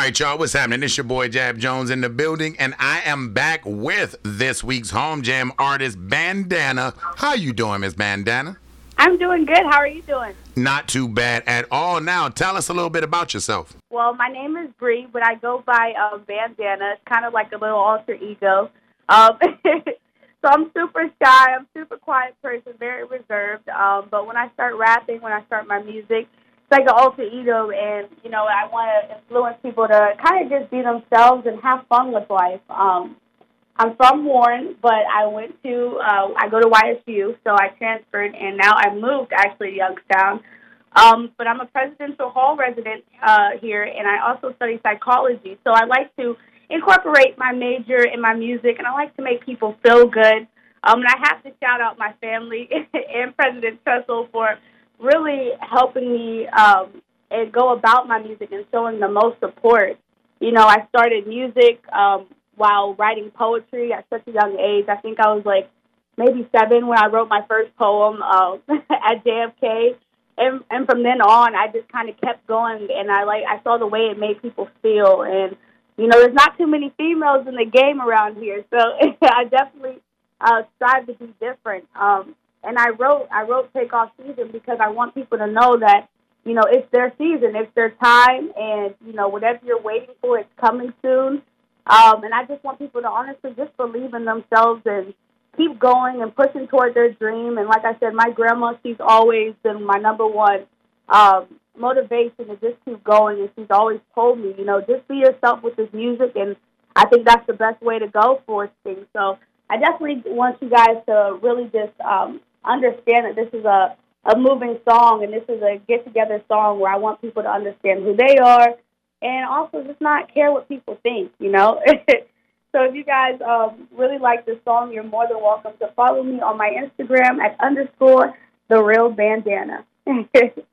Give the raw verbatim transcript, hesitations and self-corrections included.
right, y'all, what's happening? It's your boy Jab Jones in the building, and I am back with this week's Home Jam artist, Bandana. How you doing, Miss Bandana? I'm doing good. How are you doing? Not too bad at all. Now, tell us a little bit about yourself. Well, my name is Bree, but I go by um, Bandana. It's kind of like a little alter ego. Um, so I'm super shy. I'm a super quiet person, very reserved. Um, but when I start rapping, when I start my music, it's like an alter ego, and, you know, I want to influence people to kind of just be themselves and have fun with life. Um, I'm from Warren, but I went to, uh, I go to Y S U, so I transferred, and now I moved, actually, to Youngstown. Um, but I'm a Presidential Hall resident uh, here, and I also study psychology. So I like to incorporate my major in my music, and I like to make people feel good. Um, and I have to shout out my family and President Trestle for really helping me um, and go about my music and showing the most support. You know, I started music um, while writing poetry at such a young age. I think I was like maybe seven when I wrote my first poem uh, at J F K. And, and from then on, I just kind of kept going, and I like I saw the way it made people feel. And, you know, there's not too many females in the game around here, so I definitely uh, strive to be different. Um, and I wrote I wrote Takeoff Season because I want people to know that, you know, it's their season, it's their time, and, you know, whatever you're waiting for, it's coming soon. Um, and I just want people to honestly just believe in themselves and keep going and pushing toward their dream. And like I said, my grandma, she's always been my number one um, motivation to just keep going. And she's always told me, you know, just be yourself with this music. And I think that's the best way to go for things. So I definitely want you guys to really just um, understand that this is a, a moving song, and this is a get-together song where I want people to understand who they are and also just not care what people think, you know. So if you guys um, really like this song, you're more than welcome to follow me on my Instagram at underscore the real bandana.